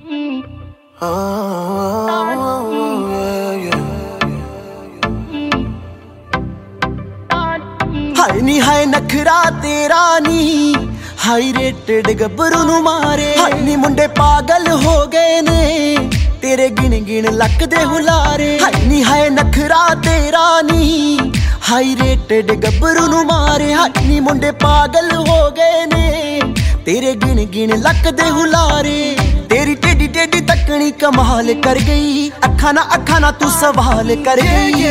हाय नी हाय नखरा तेरा नी high rated गब्बरू नू मारे। हाय नी मुंडे पागल हो गए ने तेरे गिन गिन लक दे हुलारे। हाय नी हाय नखरा तेरा नी हाई रेटेड गब्बरू नू मारे। हाय नी मुंडे पागल हो गए ने तेरे गिन गिन लक दे हुलारे। तेरी टेढ़ी टेढ़ी तकनी कमाल कर गई, अखा ना तू सवाल कर गई।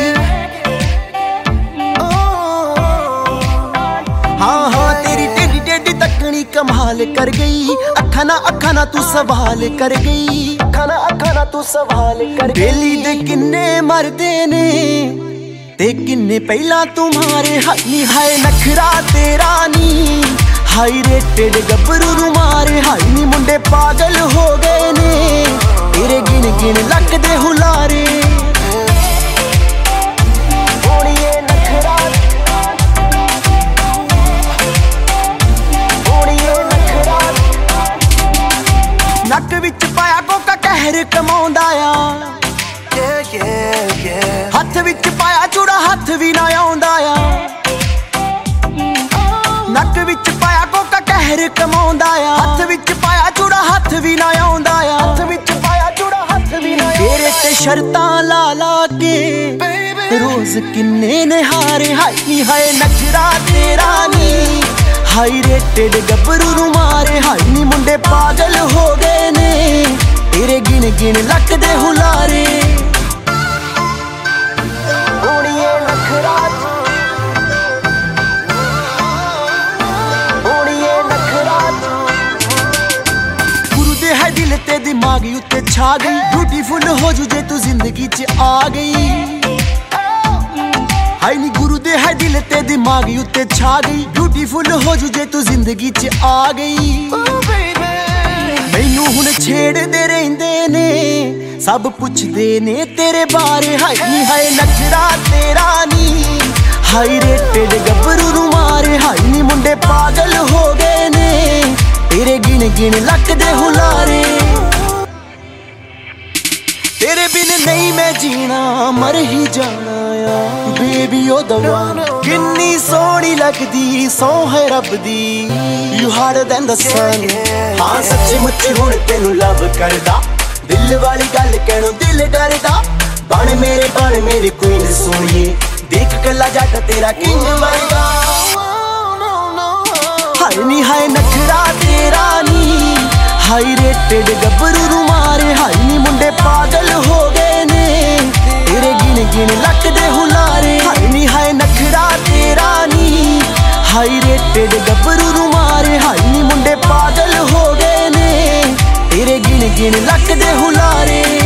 हाँ हाँ तेरी टेढ़ी टेढ़ी तकनी कमाल कर गई, अखा ना तू सवाल कर गई। अखा ना तू सवाल कर गई। बेली दे किन्ने मरदे ने ते किन्ने पहला तुम्हारे। हाय हाय नखरा तेरा नी हाई रेटेड गब्बरू नू मारे। हाय नी मुंडे पागल हो गए ने तेरे गिन गिन लक दे हुलारे। नक विच पाया कोका कहर कमाउंदा आ, हथ विच पाया चूड़ा हथ भी ना आउंदा आ। नक विच पाया कोका कहर कमाउंदा आ, हथ विच पाया चूड़ा हथ भी ना आउंदा आ। हथ विच पाया चूड़ा हथ भी ना। तेरे ते शर्तां ला ला के रोज किन्ने ने हारे। हाय नी हाय नखरा तेरा नी हाई रेटेड गब्बरू नू मारे। हाय नी मुंडे पागल हो गए ने तेरे गिन गिन लक दे हुलारे। गुरु दे है दिल ते दिमाग उत्ते छा गई, ब्यूटीफुल हो जू जे तू जिंदगी च आ गई। हाय नी गुरु दे है दिल ते दिमाग उत्ते छा गई, ब्यूटीफुल हो जू जे तू जिंदगी च आ गई। मैनू हुण छेड़दे रहिंदे ने सब पुछदे ने तेरे बारे। हाय नी हाय नखरा तेरा नी हाई रेटेड गब्बरू नू मारे। हाय नी मुंडे पागल हो गए ने तेरे गिन गिन लक दे हुलारे। तेरे बिन नहीं मैं जीना मर ही जाना आ बेबी ओ दवा। किन्नी सोहनी लगदी सौ है रब दी, you harder than the sun. हाँ सच्ची मुच्ची हुण तेनू लव करदा, दिल वाली गल कहणों दिल डरदा। बन मेरे क्वीन सोहणीए, देख कला जट तेरा किंग वर्गा। हाय नी हाय नखरा तेरा नी हाई रेटेड गब्बरू नू मारे। हाय नी मुंडे पागल हो गए ने तेरे गिन गिन लक दे हुलारे। हाय नी हाय नखरा तेरा नी हाई रेटेड गब्बरू नू मारे। हाय नी मुंडे पागल हो गए ने तेरे गिन गिन लक दे हुलारे।